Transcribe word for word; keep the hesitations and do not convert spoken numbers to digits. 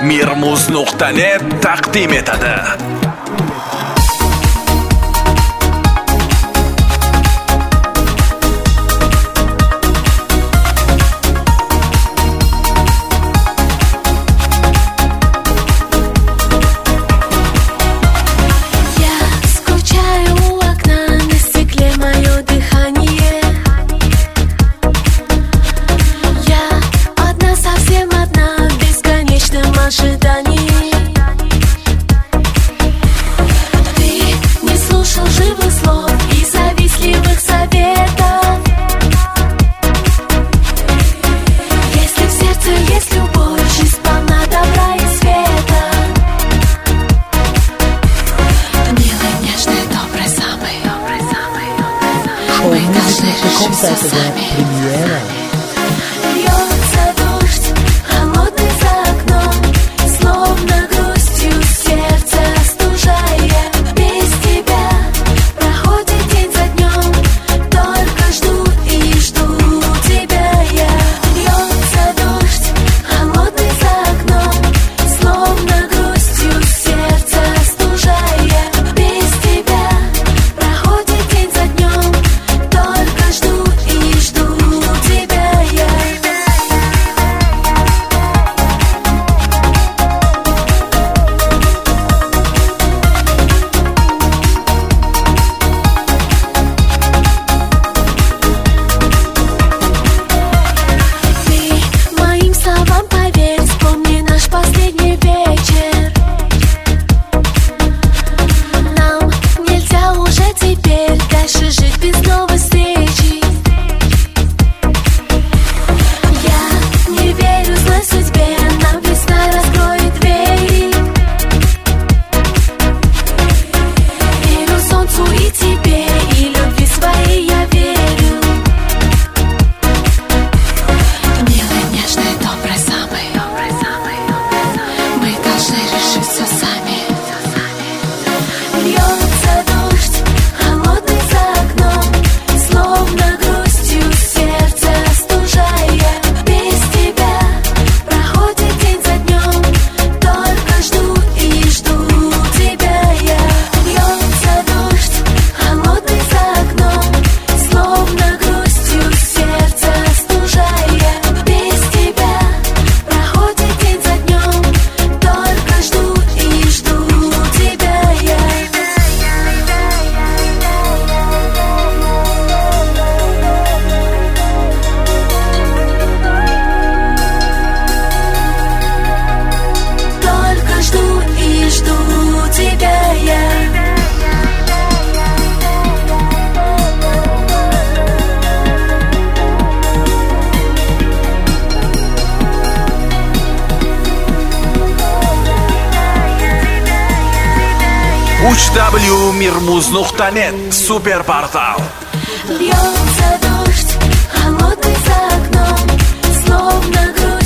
mirmuz nuqta net taqdim etadi. Премьера. Льется дождь, холодный за окном, словно грустью сердце остужая. Без тебя проходит день за днем, только жду и жду тебя я. Льется дождь, холодный за окном, словно грустью сердце остужая. Без тебя проходит день за днем, только жду и жду тебя я. Ты моим словам поверь, вспомни наш последний вечер. Нам нельзя уже теперь дальше жить без новой встречи. Я не верю злой судьбе, нам весна раскроет двери. Верю солнцу и тебе, и любви своей я верю. Милый, нежный, добрый, самый, добрый, самый, мы должны решить все сами. Льется дождь, холодный за окном, словно грустью сердце остужая. Без тебя проходит день за днем, только жду и жду тебя я. Льется дождь, холодный за окном, словно грустью сердце остужая. Без тебя проходит день за днем, только жду и жду тебя я. Только жду и жду тебя я. уч дабл ю mirmuz nuqta net суперпортал. Льется дождь, холодный за окном, словно грустью